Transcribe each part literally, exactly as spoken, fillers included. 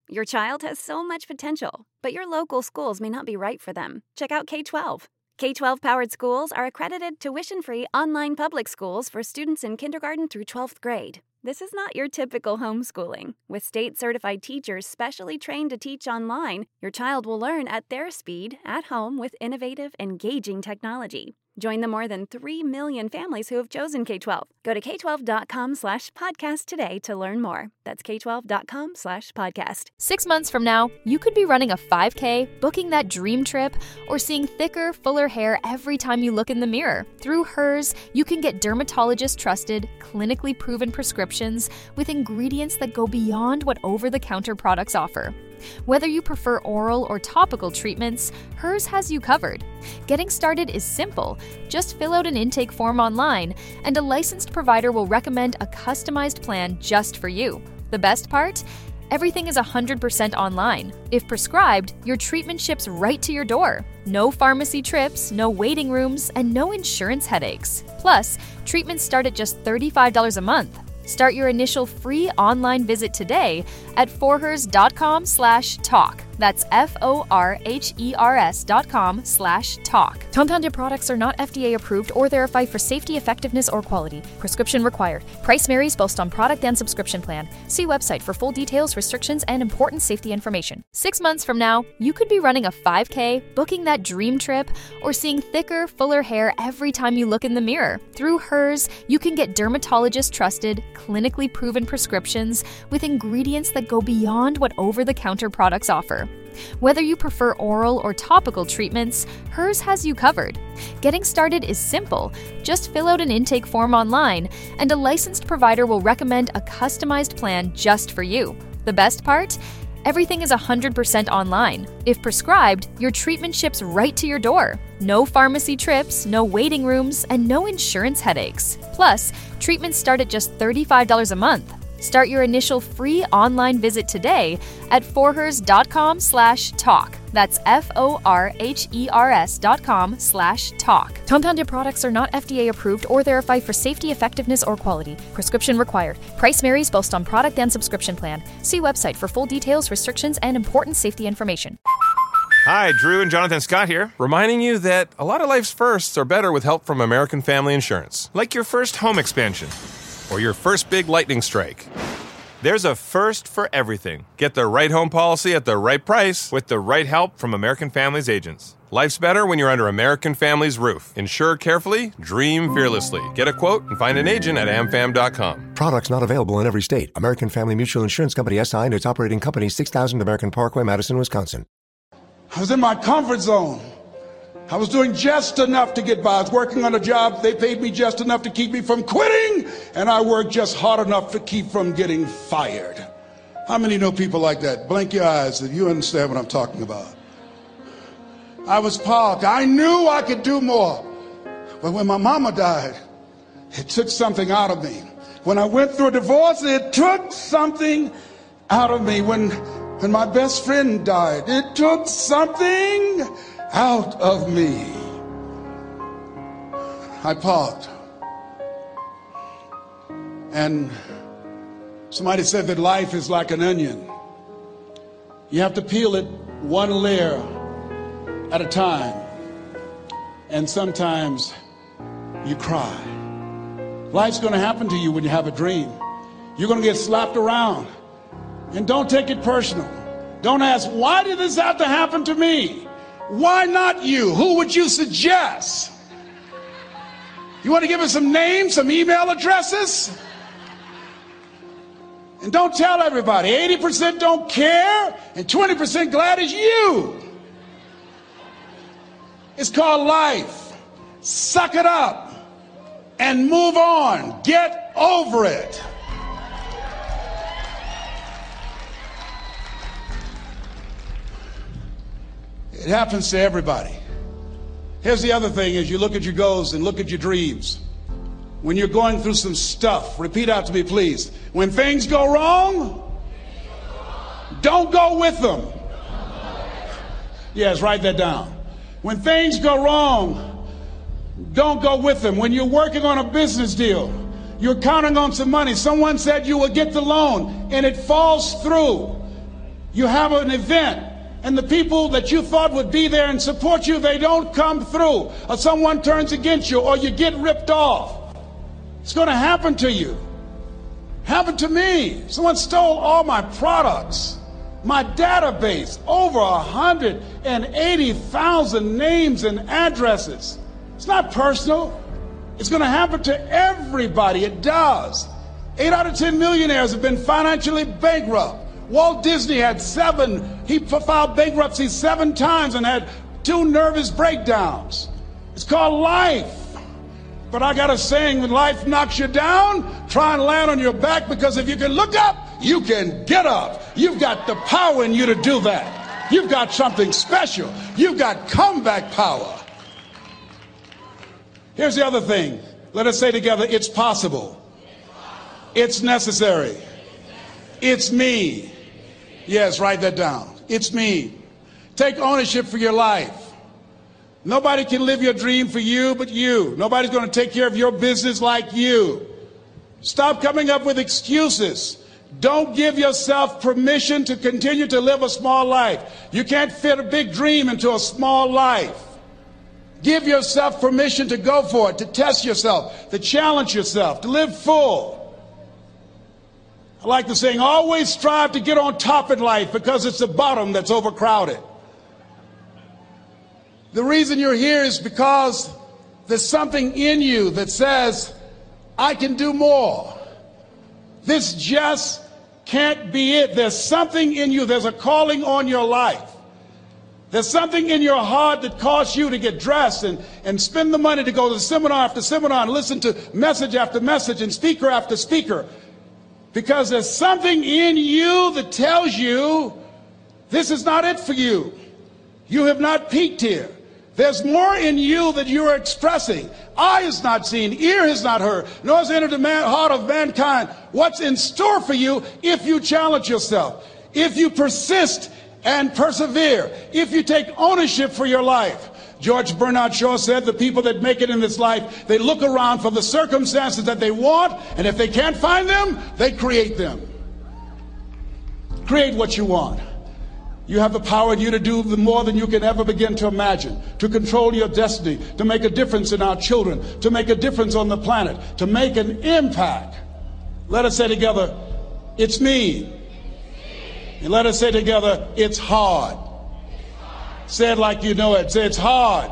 Your child has so much potential, but your local schools may not be right for them. Check out K twelve. K twelve powered schools are accredited tuition-free online public schools for students in kindergarten through twelfth grade. This is not your typical homeschooling. With state-certified teachers specially trained to teach online, your child will learn at their speed, at home, with innovative, engaging technology. Join the more than three million families who have chosen K twelve. Go to k twelve dot com slash podcast today to learn more. That's k twelve dot com slash podcast. Six months from now, you could be running a five K, booking that dream trip, or seeing thicker, fuller hair every time you look in the mirror. Through Hers, you can get dermatologist-trusted, clinically proven prescriptions with ingredients that go beyond what over-the-counter products offer. Whether you prefer oral or topical treatments, Hers has you covered. Getting started is simple. Just fill out an intake form online, and a licensed provider will recommend a customized plan just for you. The best part? Everything is one hundred percent online. If prescribed, your treatment ships right to your door. No pharmacy trips, no waiting rooms, and no insurance headaches. Plus, treatments start at just thirty-five dollars a month. Start your initial free online visit today at forhers dot com slash talk. That's F O R H E R S dot com slash talk. Compounded products are not F D A approved or verified for safety, effectiveness, or quality. Prescription required. Price varies based on product and subscription plan. See website for full details, restrictions, and important safety information. Six months from now, you could be running a five K, booking that dream trip, or seeing thicker, fuller hair every time you look in the mirror. Through Hers, you can get dermatologist-trusted, clinically proven prescriptions with ingredients that go beyond what over-the-counter products offer. Whether you prefer oral or topical treatments, Hers has you covered. Getting started is simple. Just fill out an intake form online, and a licensed provider will recommend a customized plan just for you. The best part? Everything is one hundred percent online. If prescribed, your treatment ships right to your door. No pharmacy trips, no waiting rooms, and no insurance headaches. Plus, treatments start at just thirty-five dollars a month. Start your initial free online visit today at forhers dot com slash talk. That's F O R H E R S dot com slash talk. Compounded products are not F D A approved or verified for safety, effectiveness, or quality. Prescription required. Price varies based on product and subscription plan. See website for full details, restrictions, and important safety information. Hi, Drew and Jonathan Scott here, reminding you that a lot of life's firsts are better with help from American Family Insurance. Like your first home expansion or your first big lightning strike. There's a first for everything. Get the right home policy at the right price with the right help from American Family's agents. Life's better when you're under American Family's roof. Insure carefully, dream fearlessly. Get a quote and find an agent at a m fam dot com. Products not available in every state. American Family Mutual Insurance Company S I and its operating company, six thousand American Parkway, Madison, Wisconsin. I was in my comfort zone. I was doing just enough to get by. I was working on a job. They paid me just enough to keep me from quitting, and I worked just hard enough to keep from getting fired. How many know people like that? Blink your eyes if you understand what I'm talking about. I was parked. I knew I could do more. But when my mama died, it took something out of me. When I went through a divorce, it took something out of me. When, when my best friend died, it took something out of me. I parked. And somebody said that life is like an onion. You have to peel it one layer at a time. And sometimes you cry. Life's going to happen to you when you have a dream. You're going to get slapped around. And don't take it personal. Don't ask, why did this have to happen to me? Why not you? Who would you suggest? You want to give us some names, some email addresses? And don't tell everybody. eighty percent don't care and twenty percent glad it's you. It's called life. Suck it up and move on. Get over it. It happens to everybody. Here's the other thing is you look at your goals and look at your dreams. When you're going through some stuff, repeat out to me, please. When things go wrong, don't go with them. Yes, write that down. When things go wrong, don't go with them. When you're working on a business deal, you're counting on some money. Someone said you will get the loan and it falls through. You have an event, and the people that you thought would be there and support you, they don't come through, or someone turns against you, or you get ripped off. It's going to happen to you. Happened to me. Someone stole all my products, my database, over one hundred eighty thousand names and addresses. It's not personal. It's going to happen to everybody. It does. Eight out of ten millionaires have been financially bankrupt. Walt Disney had seven, he filed bankruptcy seven times and had two nervous breakdowns. It's called life. But I got a saying, when life knocks you down, try and land on your back, because if you can look up, you can get up. You've got the power in you to do that. You've got something special. You've got comeback power. Here's the other thing. Let us say together, it's possible. It's necessary. It's me. Yes, write that down. It's me. Take ownership for your life. Nobody can live your dream for you but you. Nobody's going to take care of your business like you. Stop coming up with excuses. Don't give yourself permission to continue to live a small life. You can't fit a big dream into a small life. Give yourself permission to go for it, to test yourself, to challenge yourself, to live full. I like the saying, always strive to get on top in life, because it's the bottom that's overcrowded. The reason you're here is because there's something in you that says, I can do more. This just can't be it. There's something in you. There's a calling on your life. There's something in your heart that caused you to get dressed and, and spend the money to go to seminar after seminar and listen to message after message and speaker after speaker. Because there's something in you that tells you this is not it for you. You have not peaked here. There's more in you that you are expressing. Eye has not seen, ear has not heard, nor has entered the man, heart of mankind what's in store for you if you challenge yourself, if you persist and persevere, if you take ownership for your life. George Bernard Shaw said the people that make it in this life, they look around for the circumstances that they want, and if they can't find them, they create them. Create what you want. You have the power in you to do more than you can ever begin to imagine, to control your destiny, to make a difference in our children, to make a difference on the planet, to make an impact. Let us say together, it's me. And let us say together, it's hard. Say it like you know it. Say it's hard.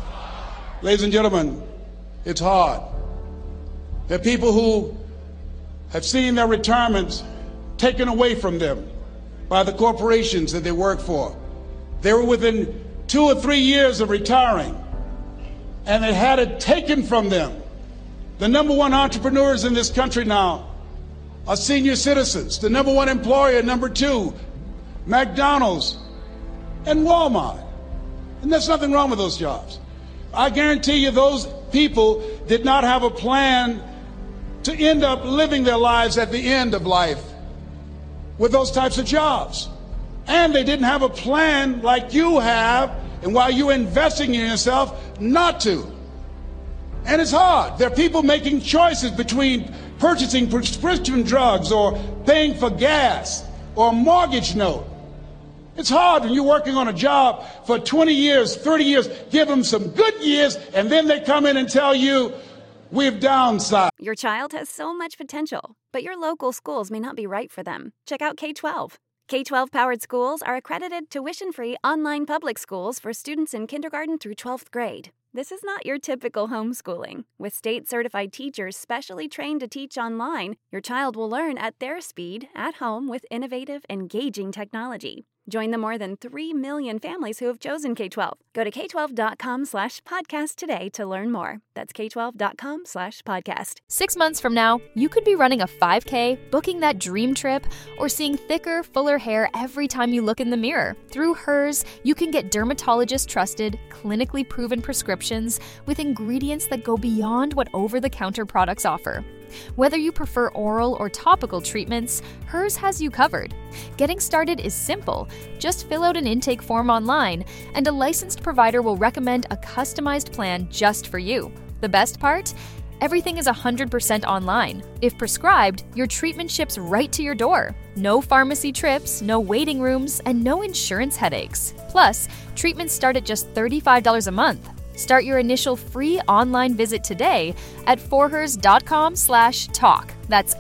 Ladies and gentlemen, it's hard. There are people who have seen their retirements taken away from them by the corporations that they work for. They were within two or three years of retiring, and they had it taken from them. The number one entrepreneurs in this country now are senior citizens. The number one employer, number two, McDonald's and Walmart. And there's nothing wrong with those jobs. I guarantee you those people did not have a plan to end up living their lives at the end of life with those types of jobs. And they didn't have a plan like you have, and while you're investing in yourself, not to. And it's hard. There are people making choices between purchasing prescription drugs or paying for gas or a mortgage note. It's hard when you're working on a job for twenty years, thirty years, give them some good years, and then they come in and tell you, we've downsized. Your child has so much potential, but your local schools may not be right for them. Check out K twelve. K twelve powered schools are accredited tuition-free online public schools for students in kindergarten through twelfth grade. This is not your typical homeschooling. With state-certified teachers specially trained to teach online, your child will learn at their speed, at home, with innovative, engaging technology. Join the more than three million families who have chosen K twelve. Go to k twelve dot com slash podcast today to learn more. That's k twelve dot com slash podcast. Six months from now, you could be running a five K, booking that dream trip, or seeing thicker, fuller hair every time you look in the mirror. Through Hers, you can get dermatologist-trusted, clinically proven prescriptions with ingredients that go beyond what over-the-counter products offer. Whether you prefer oral or topical treatments, Hers has you covered. Getting started is simple. Just fill out an intake form online, and a licensed provider will recommend a customized plan just for you. The best part? everything is one hundred percent online. If prescribed, your treatment ships right to your door. No pharmacy trips, no waiting rooms, and no insurance headaches. Plus, treatments start at just thirty-five dollars a month. Start your initial free online visit today at forhers.com slash talk. That's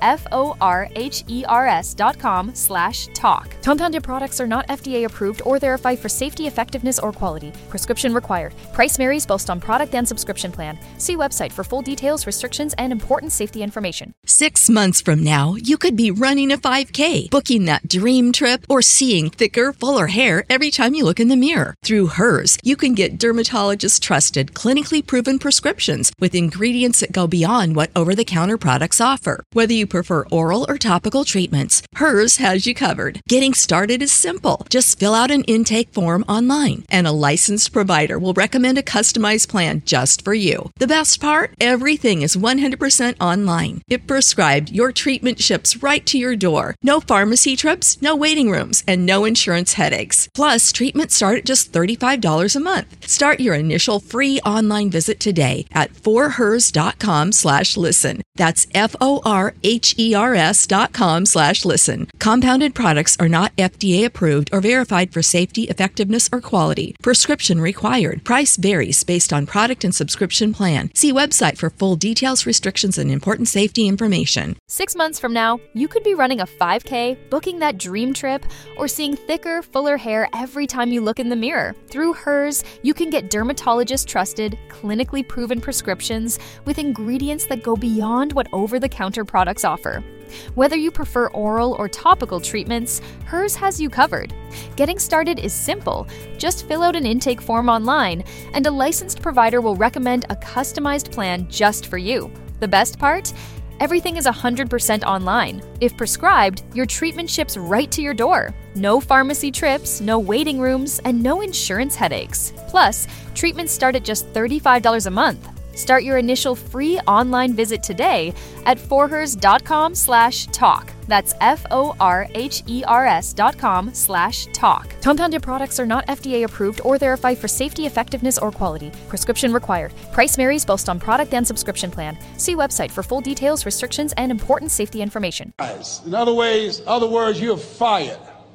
F-O-R-H-E-R-S dot com slash talk. Compounded products are not F D A approved or verified for safety, effectiveness, or quality. Prescription required. Price varies based on product and subscription plan. See website for full details, restrictions, and important safety information. Six months from now, you could be running a five K, booking that dream trip, or seeing thicker, fuller hair every time you look in the mirror. Through Hers, you can get dermatologist-trusted, clinically proven prescriptions with ingredients that go beyond what over-the-counter products offer. Whether you prefer oral or topical treatments, Hers has you covered. Getting started is simple. Just fill out an intake form online, and a licensed provider will recommend a customized plan just for you. The best part? Everything is one hundred percent online. If prescribed, your treatment ships right to your door. No pharmacy trips, no waiting rooms, and no insurance headaches. Plus, treatments start at just thirty-five dollars a month. Start your initial free online visit today at forhers.com slash listen. That's F-O-R-H-E-R-S dot com slash listen. Compounded products are not F D A approved or verified for safety, effectiveness, or quality. Prescription required. Price varies based on product and subscription plan. See website for full details, restrictions, and important safety information. Six months from now, you could be running a five K, booking that dream trip, or seeing thicker, fuller hair every time you look in the mirror. Through Hers, you can get dermatologist-trusted, clinically proven prescriptions with ingredients that go beyond what over-the-counter products offer. Whether you prefer oral or topical treatments, Hers has you covered. Getting started is simple. Just fill out an intake form online, and a licensed provider will recommend a customized plan just for you. The best part? Everything is one hundred percent online. If prescribed, your treatment ships right to your door. No pharmacy trips, no waiting rooms, and no insurance headaches. Plus, treatments start at just thirty-five dollars a month. Start your initial free online visit today at forhers.com slash talk. That's F-O-R-H-E-R-S dot com slash talk. Compounded products are not F D A approved or verified for safety, effectiveness, or quality. Prescription required. Price varies based on product and subscription plan. See website for full details, restrictions, and important safety information. In other ways, other words, you're fired.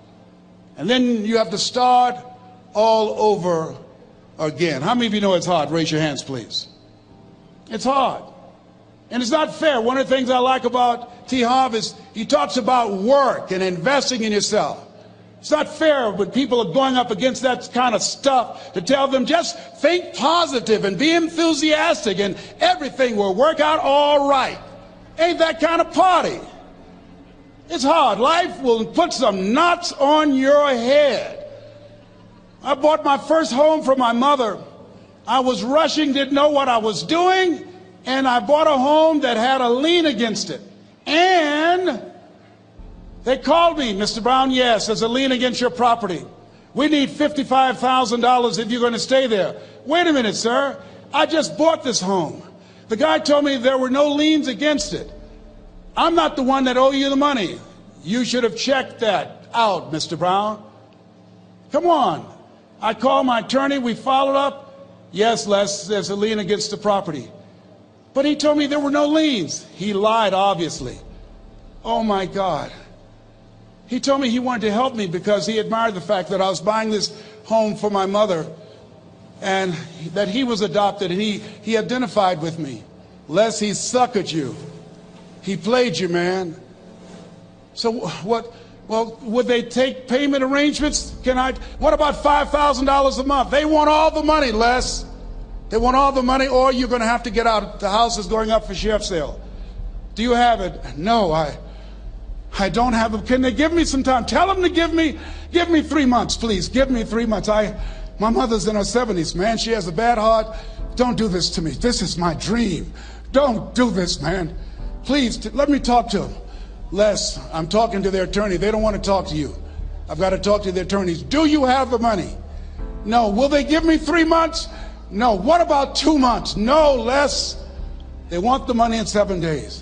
And then you have to start all over again. How many of you know it's hard? Raise your hands, please. It's hard. And it's not fair. One of the things I like about T. Harv is he talks about work and investing in yourself. It's not fair when people are going up against that kind of stuff to tell them just think positive and be enthusiastic and everything will work out all right. Ain't that kind of party. It's hard. Life will put some knots on your head. I bought my first home for my mother. I was rushing, didn't know what I was doing, and I bought a home that had a lien against it. And they called me, Mister Brown, yes, there's a lien against your property. We need fifty-five thousand dollars if you're going to stay there. Wait a minute, sir. I just bought this home. The guy told me there were no liens against it. I'm not the one that owe you the money. You should have checked that out, Mister Brown. Come on. I called my attorney. We followed up. Yes, Les, there's a lien against the property. But he told me there were no liens. He lied, obviously. Oh, my God. He told me he wanted to help me because he admired the fact that I was buying this home for my mother and that he was adopted, and he, he identified with me. Les, he suckered you. He played you, man. So what? Well, would they take payment arrangements? Can I? What about five thousand dollars a month? They want all the money, Les. They want all the money, or you're going to have to get out. The house is going up for sheriff's sale. Do you have it? No, I I don't have it. Can they give me some time? Tell them to give me give me three months, please. Give me three months. I my mother's in her seventies, man. She has a bad heart. Don't do this to me. This is my dream. Don't do this, man. Please, t- let me talk to them. Les, I'm talking to their attorney. They don't want to talk to you. I've got to talk to their attorneys. Do you have the money? No. Will they give me three months? No. What about two months? No, Les. They want the money in seven days.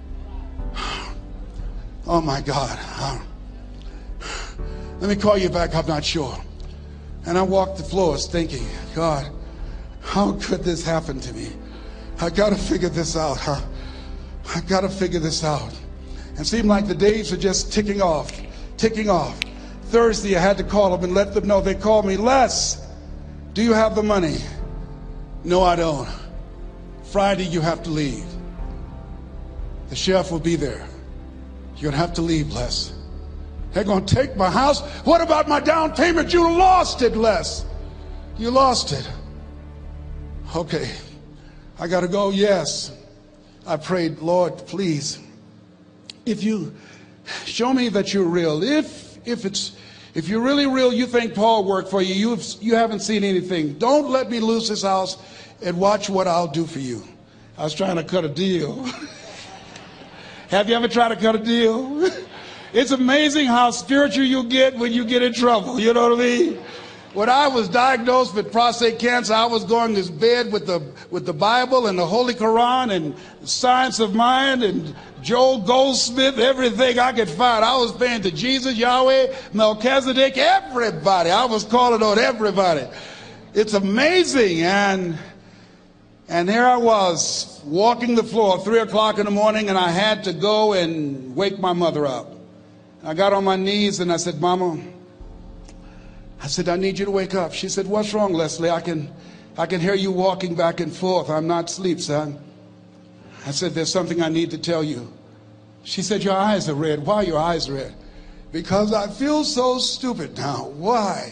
Oh, my God. Let me call you back. I'm not sure. And I walked the floors thinking, God, how could this happen to me? I got to figure this out, huh? I got to figure this out. And it seemed like the days are just ticking off, ticking off. Thursday, I had to call them and let them know. They called me, Les, do you have the money? No, I don't. Friday, you have to leave. The sheriff will be there. You're going to have to leave, Les. They're going to take my house. What about my down payment? You lost it, Les. You lost it. Okay. I got to go. Yes. I prayed, Lord, please, if you show me that you're real, if if it's if you're really real, you think Paul worked for you, you've, you haven't seen anything. Don't let me lose this house and watch what I'll do for you. I was trying to cut a deal. Have you ever tried to cut a deal? It's amazing how spiritual you get when you get in trouble. You know what I mean? When I was diagnosed with prostate cancer, I was going to bed with the with the Bible and the Holy Quran and Science of Mind and Joel Goldsmith, everything I could find. I was praying to Jesus, Yahweh, Melchizedek, everybody. I was calling on everybody. It's amazing. And and here I was walking the floor, three o'clock in the morning, and I had to go and wake my mother up. I got on my knees and I said, Mama, I said, I need you to wake up. She said, what's wrong, Leslie? I can, I can hear you walking back and forth. I'm not asleep, son. I said, there's something I need to tell you. She said, your eyes are red. Why are your eyes red? Because I feel so stupid now. Why?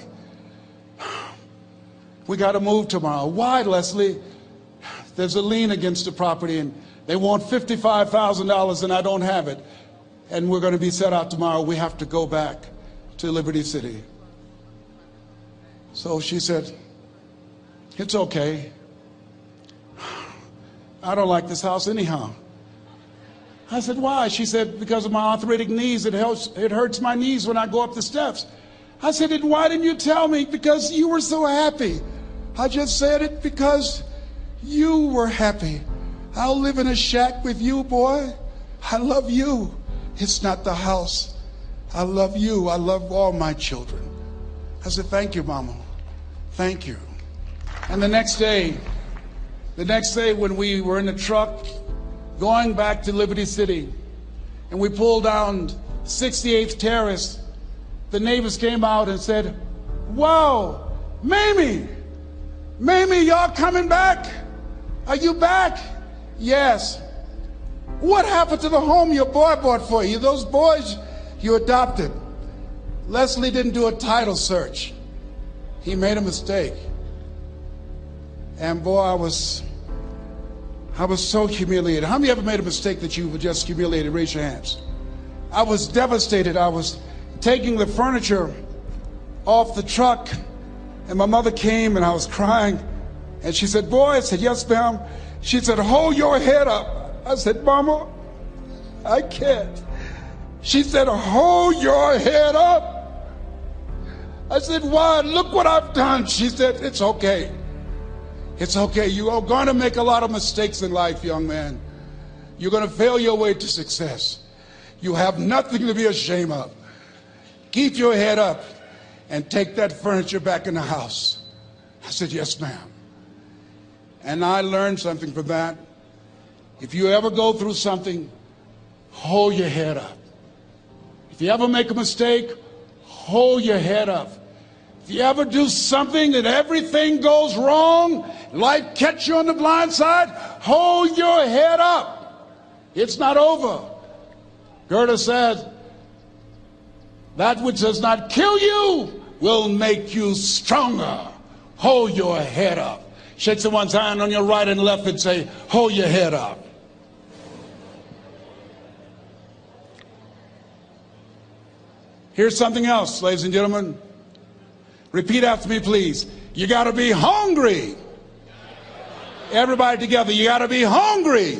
We got to move tomorrow. Why, Leslie? There's a lien against the property and they want fifty-five thousand dollars and I don't have it. And we're going to be set out tomorrow. We have to go back to Liberty City. So she said, it's okay. I don't like this house anyhow. I said, why? She said, because of my arthritic knees, it helps, it hurts my knees when I go up the steps. I said, and why didn't you tell me? Because you were so happy. I just said it because you were happy. I'll live in a shack with you, boy. I love you. It's not the house. I love you. I love all my children. I said, thank you, Mama. Thank you. And the next day, the next day when we were in the truck going back to Liberty City and we pulled down sixty-eighth Terrace, the neighbors came out and said, wow, Mamie, Mamie, y'all coming back? Are you back? Yes. What happened to the home your boy bought for you? Those boys you adopted. Leslie didn't do a title search. He made a mistake. And boy, I was, I was so humiliated. How many ever made a mistake that you were just humiliated? Raise your hands. I was devastated. I was taking the furniture off the truck and my mother came and I was crying and she said, boy, I said, yes, ma'am. She said, hold your head up. I said, Mama, I can't. She said, hold your head up. I said, why? Look what I've done. She said, it's okay. It's okay. You are going to make a lot of mistakes in life, young man. You're going to fail your way to success. You have nothing to be ashamed of. Keep your head up and take that furniture back in the house. I said, yes, ma'am. And I learned something from that. If you ever go through something, hold your head up. If you ever make a mistake, hold your head up. If you ever do something and everything goes wrong, life catch you on the blind side, hold your head up. It's not over. Goethe said, that which does not kill you will make you stronger. Hold your head up. Shake someone's hand on your right and left and say, hold your head up. Here's something else, ladies and gentlemen. Repeat after me, please. You got to be hungry. Everybody together, you got to be hungry.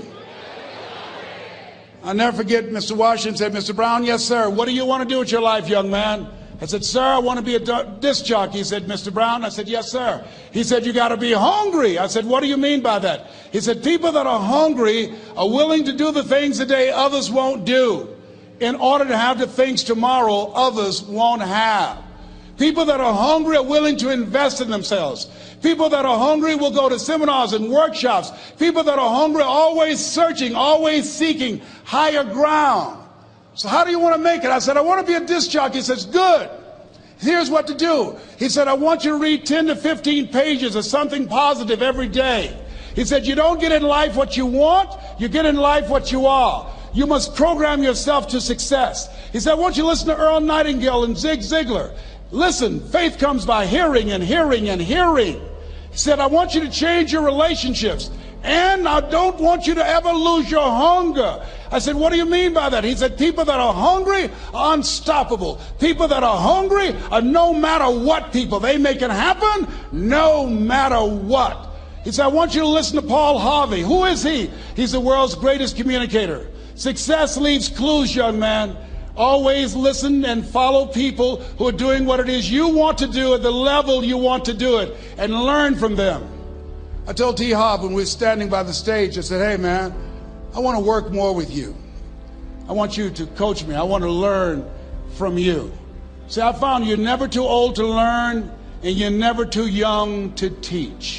I'll never forget Mister Washington said, Mister Brown, yes, sir. What do you want to do with your life, young man? I said, sir, I want to be a disc jockey. He said, Mister Brown? I said, yes, sir. He said, you got to be hungry. I said, what do you mean by that? He said, people that are hungry are willing to do the things today others won't do in order to have the things tomorrow others won't have. People that are hungry are willing to invest in themselves. People that are hungry will go to seminars and workshops. People that are hungry are always searching, always seeking higher ground. So how do you want to make it? I said, I want to be a disc jockey. He says, good. Here's what to do. He said, I want you to read ten to fifteen pages of something positive every day. He said, you don't get in life what you want, you get in life what you are. You must program yourself to success. He said, I want you to listen to Earl Nightingale and Zig Ziglar. Listen, faith comes by hearing and hearing and hearing. He said, I want you to change your relationships. And I don't want you to ever lose your hunger. I said, what do you mean by that? He said, people that are hungry are unstoppable. People that are hungry are no matter what people. They make it happen no matter what. He said, I want you to listen to Paul Harvey. Who is he? He's the world's greatest communicator. Success leaves clues, young man. Always listen and follow people who are doing what it is you want to do at the level you want to do it, and learn from them. I told T. Hobb when we were standing by the stage, I said, hey man, I want to work more with you. I want you to coach me. I want to learn from you. See, I found you're never too old to learn and you're never too young to teach.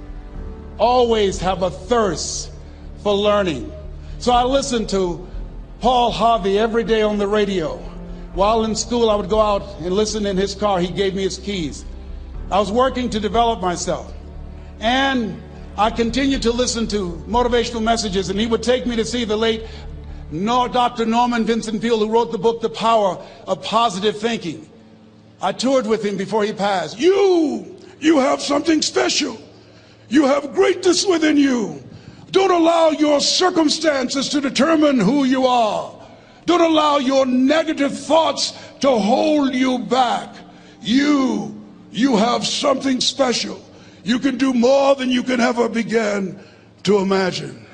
Always have a thirst for learning. So I listened to Paul Harvey every day on the radio. While in school, I would go out and listen in his car. He gave me his keys. I was working to develop myself. And I continued to listen to motivational messages, and he would take me to see the late Doctor Norman Vincent Peale, who wrote the book, The Power of Positive Thinking. I toured with him before he passed. You, you have something special. You have greatness within you. Don't allow your circumstances to determine who you are. Don't allow your negative thoughts to hold you back. You, you have something special. You can do more than you can ever begin to imagine.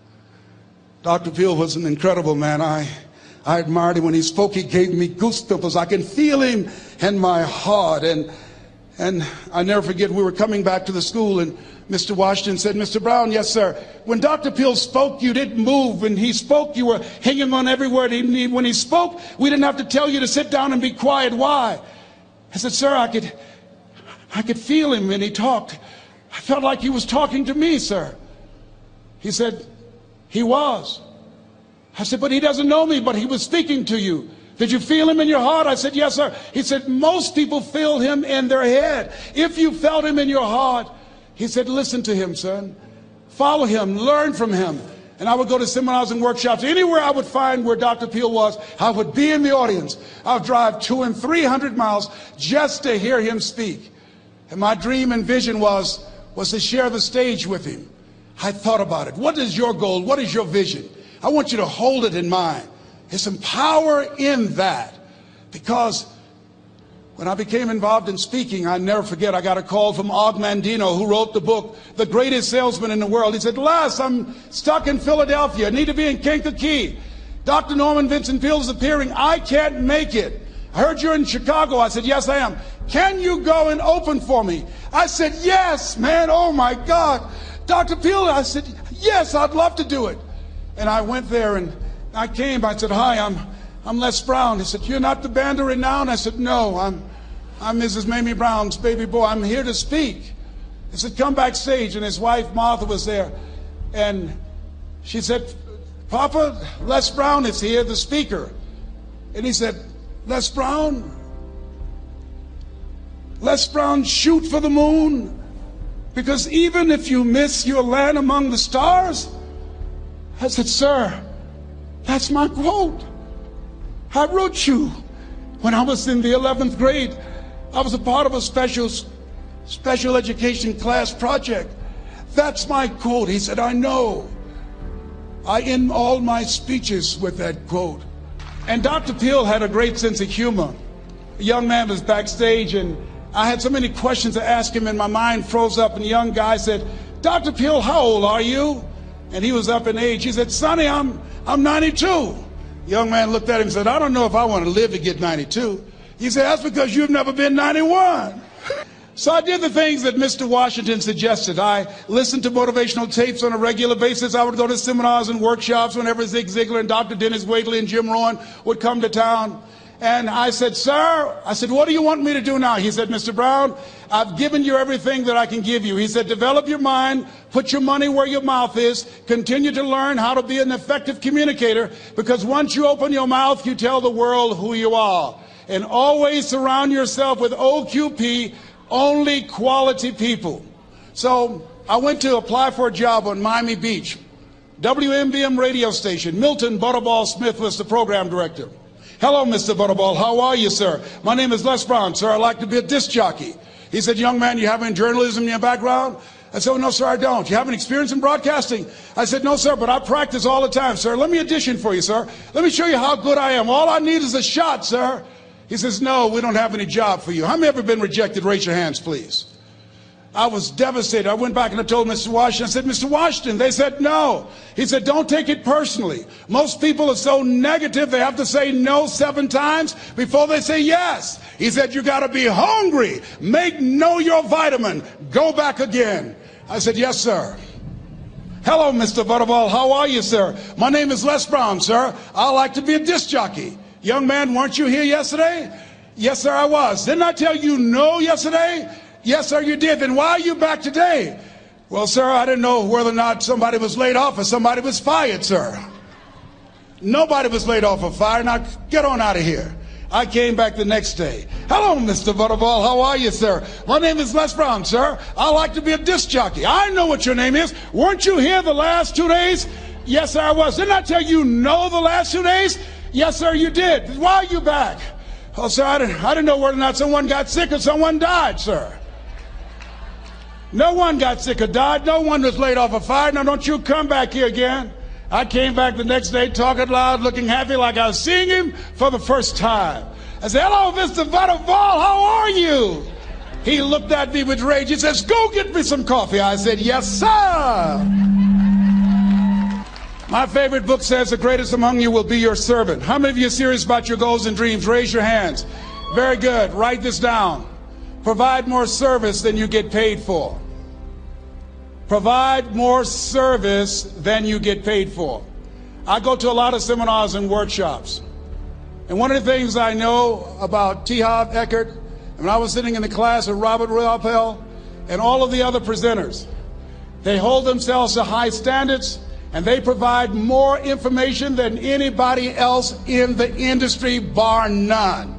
Doctor Peale was an incredible man. I, I admired him when he spoke. He gave me goosebumps. I can feel him in my heart. And, and I never forget, we were coming back to the school, and Mister Washington said, Mister Brown, yes, sir. When Doctor Peale spoke, you didn't move. When he spoke, you were hanging on every word. He, when he spoke, we didn't have to tell you to sit down and be quiet. Why? I said, sir, I could, I could feel him when he talked. I felt like he was talking to me, sir. He said, he was. I said, but he doesn't know me, but he was speaking to you. Did you feel him in your heart? I said, yes, sir. He said, most people feel him in their head. If you felt him in your heart, he said, listen to him, son. Follow him, learn from him. And I would go to seminars and workshops. Anywhere I would find where Doctor Peale was, I would be in the audience. I would drive two and three hundred miles just to hear him speak. And my dream and vision was, was to share the stage with him. I thought about it. What is your goal? What is your vision? I want you to hold it in mind. There's some power in that. Because when I became involved in speaking, I never forget, I got a call from Og Mandino, who wrote the book, The Greatest Salesman in the World. He said, Les, I'm stuck in Philadelphia. I need to be in Kankakee. Doctor Norman Vincent Peale is appearing. I can't make it. I heard you're in Chicago. I said, yes, I am. Can you go and open for me? I said, yes, man. Oh, my God. Doctor Peale, I said, yes, I'd love to do it. And I went there and I came. I said, hi, I'm I'm Les Brown. He said, you're not the band of renown? I said, no, I'm, I'm Missus Mamie Brown's baby boy. I'm here to speak. He said, come backstage. And his wife, Martha, was there. And she said, Papa, Les Brown is here, the speaker. And he said, Les Brown? Les Brown, shoot for the moon? Because even if you miss your land among the stars? I said, sir, that's my quote. I wrote you when I was in the eleventh grade. I was a part of a special special education class project. That's my quote. He said, I know. I end all my speeches with that quote. And Doctor Peale had a great sense of humor. A young man was backstage, and I had so many questions to ask him, and my mind froze up, and the young guy said, Doctor Peale, how old are you? And he was up in age. He said, Sonny, I'm, I'm ninety-two. The young man looked at him and said, I don't know if I want to live to get ninety-two. He said, that's because you've never been ninety-one. So I did the things that Mister Washington suggested. I listened to motivational tapes on a regular basis. I would go to seminars and workshops whenever Zig Ziglar and Doctor Dennis Waitley and Jim Rohn would come to town. And I said, sir, I said, what do you want me to do now? He said, Mister Brown, I've given you everything that I can give you. He said, develop your mind, put your money where your mouth is, continue to learn how to be an effective communicator, because once you open your mouth, you tell the world who you are. And always surround yourself with O Q P, only quality people. So I went to apply for a job on Miami Beach. W M B M radio station. Milton Butterball Smith was the program director. Hello, Mister Butterball. How are you, sir? My name is Les Brown, sir. I'd like to be a disc jockey. He said, young man, you have any journalism in your background? I said, oh, no, sir, I don't. You have any experience in broadcasting? I said, no, sir, but I practice all the time, sir. Let me audition for you, sir. Let me show you how good I am. All I need is a shot, sir. He says, no, we don't have any job for you. How many ever been rejected? Raise your hands, please. I was devastated. I went back and I told Mister Washington, I said, Mister Washington, they said no. He said, don't take it personally. Most people are so negative, they have to say no seven times before they say yes. He said, you got to be hungry. Make know your vitamin. Go back again. I said, yes, sir. Hello, Mister Butterball. How are you, sir? My name is Les Brown, sir. I like to be a disc jockey. Young man, weren't you here yesterday? Yes, sir, I was. Didn't I tell you no yesterday? Yes, sir, you did. Then why are you back today? Well, sir, I didn't know whether or not somebody was laid off or somebody was fired, sir. Nobody was laid off or fired. Now, get on out of here. I came back the next day. Hello, Mister Butterball. How are you, sir? My name is Les Brown, sir. I like to be a disc jockey. I know what your name is. Weren't you here the last two days? Yes, sir, I was. Didn't I tell you no the last two days? Yes, sir, you did. Why are you back? Oh, sir, I didn't, I didn't know whether or not someone got sick or someone died, sir. No one got sick or died. No one was laid off or fired. Now, don't you come back here again. I came back the next day talking loud, looking happy like I was seeing him for the first time. I said, hello, Mister Butterball, how are you? He looked at me with rage. He says, go get me some coffee. I said, yes, sir. My favorite book says, the greatest among you will be your servant. How many of you are serious about your goals and dreams? Raise your hands. Very good. Write this down. Provide more service than you get paid for. Provide more service than you get paid for. I go to a lot of seminars and workshops. And one of the things I know about T. Harv Eker, when I was sitting in the class with Robert Ruppel and all of the other presenters, they hold themselves to high standards and they provide more information than anybody else in the industry, bar none.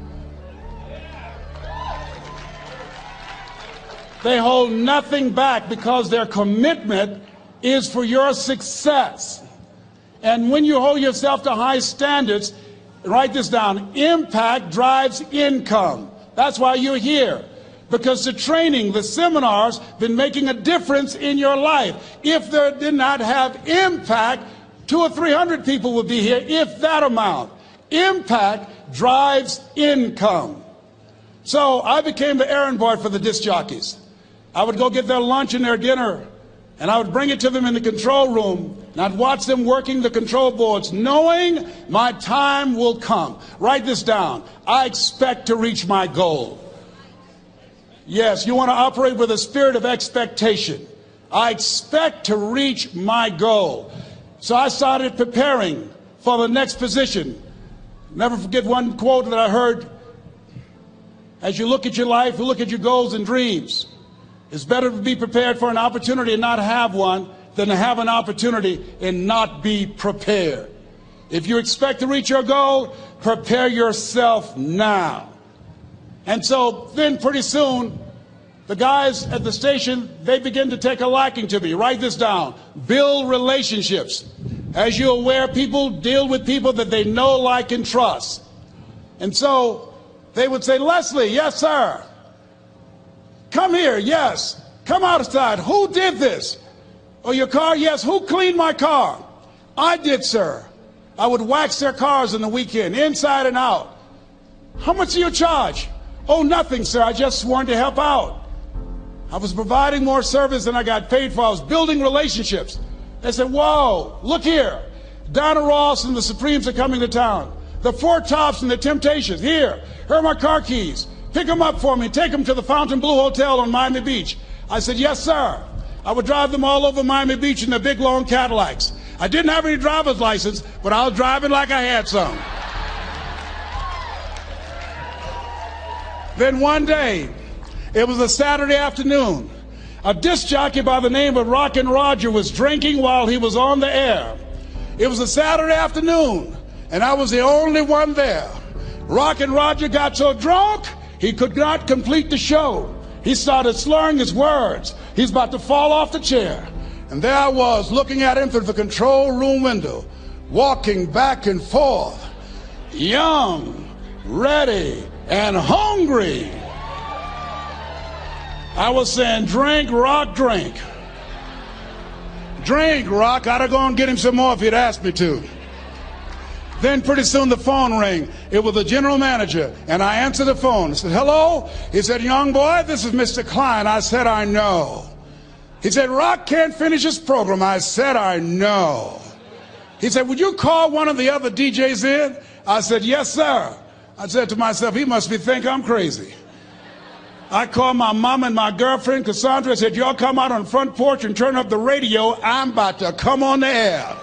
They hold nothing back because their commitment is for your success. And when you hold yourself to high standards, write this down, impact drives income. That's why you're here. Because the training, the seminars, been making a difference in your life. If they did not have impact, two or three hundred people would be here, if that amount. Impact drives income. So I became the errand boy for the disc jockeys. I would go get their lunch and their dinner, and I would bring it to them in the control room, and I'd watch them working the control boards, knowing my time will come. Write this down. I expect to reach my goal. Yes, you want to operate with a spirit of expectation. I expect to reach my goal. So I started preparing for the next position. Never forget one quote that I heard. As you look at your life, you look at your goals and dreams. It's better to be prepared for an opportunity and not have one than to have an opportunity and not be prepared. If you expect to reach your goal, prepare yourself now. And so then pretty soon, the guys at the station, they begin to take a liking to me. Write this down. Build relationships. As you're aware, people deal with people that they know, like, and trust. And so they would say, Leslie, yes, sir. Come here, yes. Come outside. Who did this? Oh, your car? Yes. Who cleaned my car? I did, sir. I would wax their cars on the weekend, inside and out. How much do you charge? Oh, nothing, sir. I just wanted to help out. I was providing more service than I got paid for. I was building relationships. They said, whoa, look here. Donna Ross and the Supremes are coming to town. The Four Tops and the Temptations. Here, here are my car keys. Pick them up for me. Take them to the Fontainebleau Hotel on Miami Beach. I said, yes, sir. I would drive them all over Miami Beach in their big, long Cadillacs. I didn't have any driver's license, but I was driving like I had some. Then one day, it was a Saturday afternoon, a disc jockey by the name of Rockin' Roger was drinking while he was on the air. It was a Saturday afternoon, and I was the only one there. Rockin' Roger got so drunk, he could not complete the show. He started slurring his words. He's about to fall off the chair. And there I was, looking at him through the control room window, walking back and forth, young, ready, and hungry. I was saying, drink, Rock, drink. Drink, Rock. I'd have gone and get him some more if he'd asked me to. Then pretty soon the phone rang. It was the general manager, and I answered the phone. I said, hello? He said, young boy, this is Mister Klein. I said, I know. He said, Rock can't finish his program. I said, I know. He said, would you call one of the other D Js in? I said, yes, sir. I said to myself, he must be think I'm crazy. I called my mom and my girlfriend, Cassandra. I said, y'all come out on the front porch and turn up the radio. I'm about to come on the air.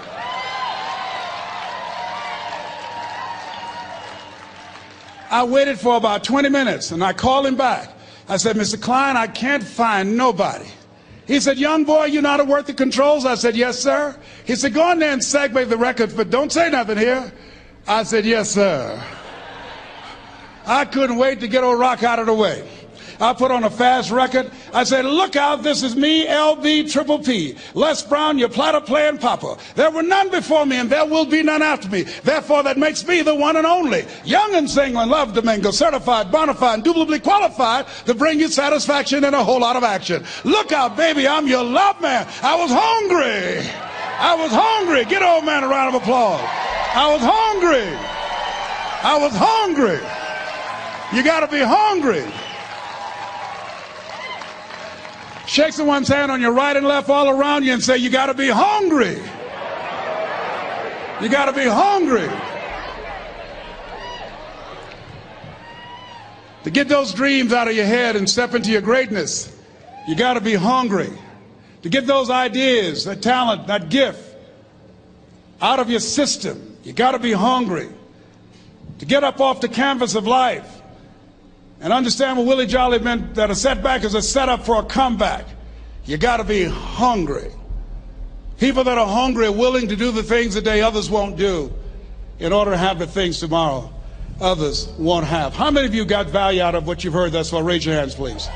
I waited for about twenty minutes, and I called him back. I said, Mister Klein, I can't find nobody. He said, young boy, you know how to work the controls? I said, yes, sir. He said, go in there and segue the records, but don't say nothing here. I said, yes, sir. I couldn't wait to get old Rock out of the way. I put on a fast record. I said, look out, this is me, L B Triple P. Les Brown, your platter playing papa. There were none before me, and there will be none after me. Therefore, that makes me the one and only. Young and single and love Domingo, certified, bona fide, indubitably qualified to bring you satisfaction and a whole lot of action. Look out, baby, I'm your love man. I was hungry. I was hungry. Get old man a round of applause. I was hungry. I was hungry. You got to be hungry. Shake someone's hand on your right and left all around you and say, you got to be hungry. You got to be hungry. To get those dreams out of your head and step into your greatness, you got to be hungry. To get those ideas, that talent, that gift out of your system, you got to be hungry. To get up off the canvas of life and understand what Willie Jolly meant, that a setback is a setup for a comeback. You got to be hungry. People that are hungry are willing to do the things today others won't do in order to have the things tomorrow others won't have. How many of you got value out of what you've heard thus far? Raise your hands, please.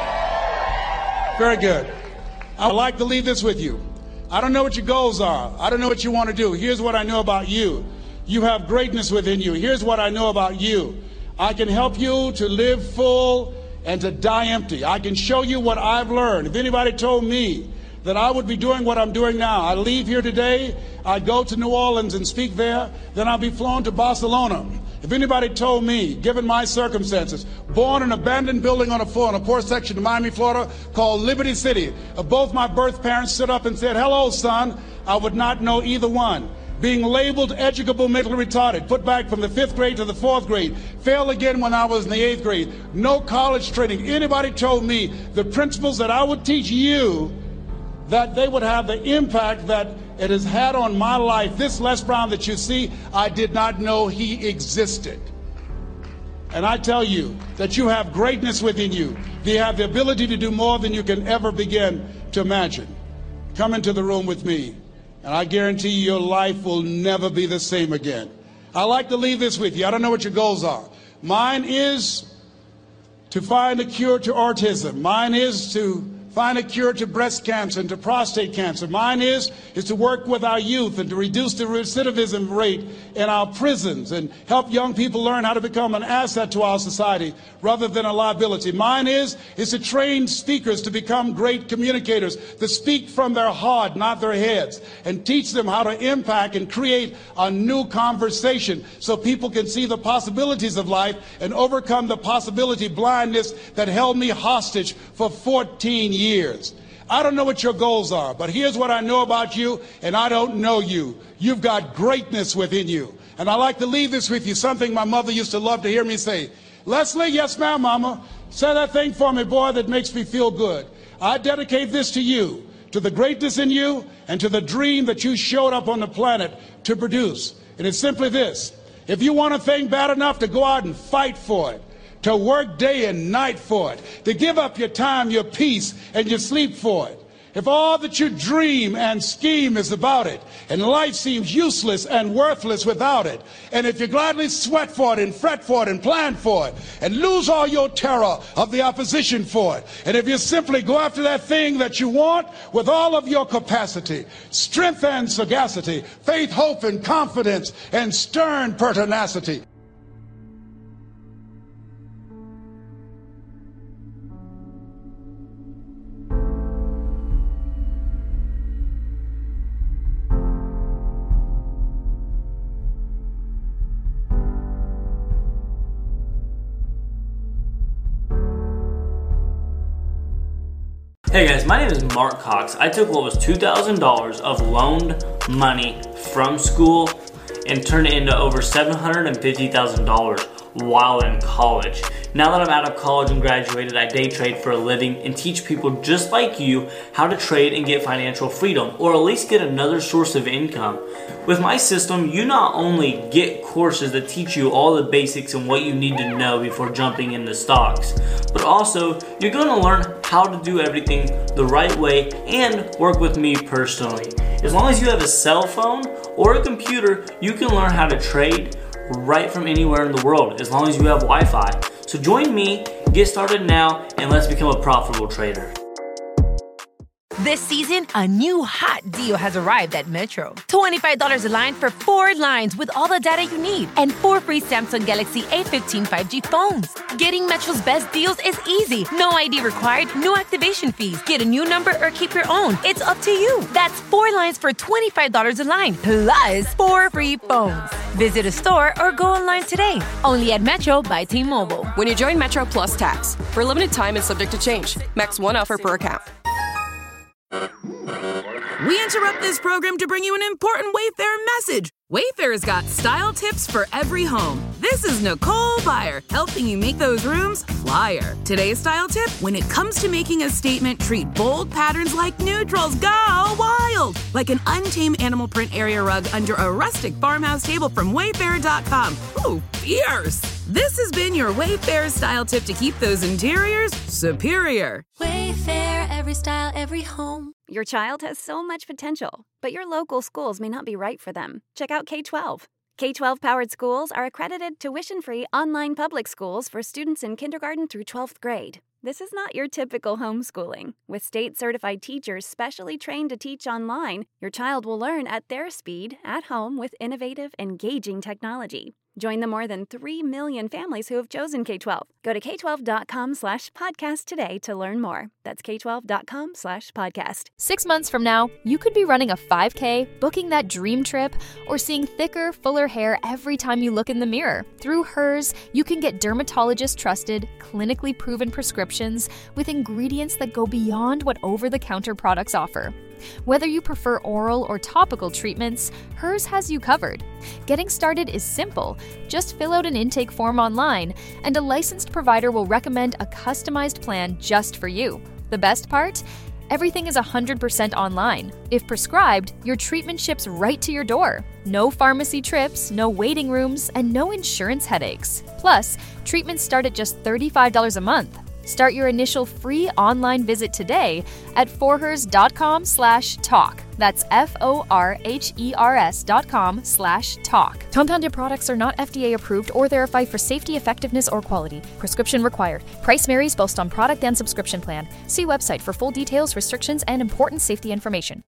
Very good. I'd like to leave this with you. I don't know what your goals are. I don't know what you want to do. Here's what I know about you. You have greatness within you. Here's what I know about you. I can help you to live full and to die empty. I can show you what I've learned. If anybody told me that I would be doing what I'm doing now, I leave here today, I go to New Orleans and speak there, then I'll be flown to Barcelona. If anybody told me, given my circumstances, born in an abandoned building on a floor in a poor section of Miami, Florida, called Liberty City, if both my birth parents stood up and said, hello, son, I would not know either one. Being labeled educable mentally retarded, put back from the fifth grade to the fourth grade, failed again when I was in the eighth grade, no college training. Anybody told me the principles that I would teach you, that they would have the impact that it has had on my life. This Les Brown that you see, I did not know he existed. And I tell you that you have greatness within you. You have the ability to do more than you can ever begin to imagine. Come into the room with me. And I guarantee you your life will never be the same again. I like to leave this with you. I don't know what your goals are. Mine is to find a cure to autism. Mine is to find a cure to breast cancer and to prostate cancer. Mine is, is to work with our youth and to reduce the recidivism rate in our prisons and help young people learn how to become an asset to our society rather than a liability. Mine is, is to train speakers to become great communicators, to speak from their heart, not their heads, and teach them how to impact and create a new conversation so people can see the possibilities of life and overcome the possibility blindness that held me hostage for fourteen years. Years. I don't know what your goals are, but here's what I know about you, and I don't know you. You've got greatness within you. And I like to leave this with you, something my mother used to love to hear me say. Leslie, yes ma'am, mama. Say that thing for me, boy, that makes me feel good. I dedicate this to you, to the greatness in you, and to the dream that you showed up on the planet to produce. And it's simply this. If you want a thing bad enough to go out and fight for it, to work day and night for it, to give up your time, your peace, and your sleep for it. If all that you dream and scheme is about it, and life seems useless and worthless without it, and if you gladly sweat for it and fret for it and plan for it, and lose all your terror of the opposition for it, and if you simply go after that thing that you want with all of your capacity, strength and sagacity, faith, hope, and confidence, and stern pertinacity. Hey guys, my name is Mark Cox. I took what was two thousand dollars of loaned money from school and turned it into over seven hundred fifty thousand dollars while in college. Now that I'm out of college and graduated, I day trade for a living and teach people just like you how to trade and get financial freedom, or at least get another source of income. With my system, you not only get courses that teach you all the basics and what you need to know before jumping into stocks, but also you're going to learn how to do everything the right way and work with me personally. As long as you have a cell phone or a computer, you can learn how to trade right from anywhere in the world, as long as you have Wi-Fi. So join me, get started now, and let's become a profitable trader. This season, a new hot deal has arrived at Metro. twenty-five dollars a line for four lines with all the data you need, and four free Samsung Galaxy A fifteen five G phones. Getting Metro's best deals is easy. No I D required, no activation fees. Get a new number or keep your own. It's up to you. That's four lines for twenty-five dollars a line, plus four free phones. Visit a store or go online today. Only at Metro by T-Mobile. When you join Metro Plus Tax. For a limited time and subject to change. Max one offer per account. We interrupt this program to bring you an important Wayfair message. Wayfair's got style tips for every home. This is Nicole Byer, helping you make those rooms flyer. Today's style tip: when it comes to making a statement, treat bold patterns like neutrals. Go wild! Like an untamed animal print area rug under a rustic farmhouse table from Wayfair dot com. Ooh, fierce! This has been your Wayfair style tip to keep those interiors superior. Wayfair, every style, every home. Your child has so much potential, but your local schools may not be right for them. Check out K twelve. K twelve powered schools are accredited tuition-free online public schools for students in kindergarten through twelfth grade. This is not your typical homeschooling. With state-certified teachers specially trained to teach online, your child will learn at their speed, at home, with innovative, engaging technology. Join the more than three million families who have chosen K twelve. Go to K twelve dot com slash podcast today to learn more. That's K twelve dot com slash podcast. Six months from now, you could be running a five K, booking that dream trip, or seeing thicker, fuller hair every time you look in the mirror. Through Hers, you can get dermatologist-trusted, clinically proven prescriptions with ingredients that go beyond what over-the-counter products offer. Whether you prefer oral or topical treatments, Hers has you covered. Getting started is simple. Just fill out an intake form online, and a licensed provider will recommend a customized plan just for you. The best part? Everything is one hundred percent online. If prescribed, your treatment ships right to your door. No pharmacy trips, no waiting rooms, and no insurance headaches. Plus, treatments start at just thirty-five dollars a month. Start your initial free online visit today at forhers dot com slash talk. That's F O R H E R S dot com slash talk. Compounded products are not F D A approved or verified for safety, effectiveness, or quality. Prescription required. Price varies based on product and subscription plan. See website for full details, restrictions, and important safety information.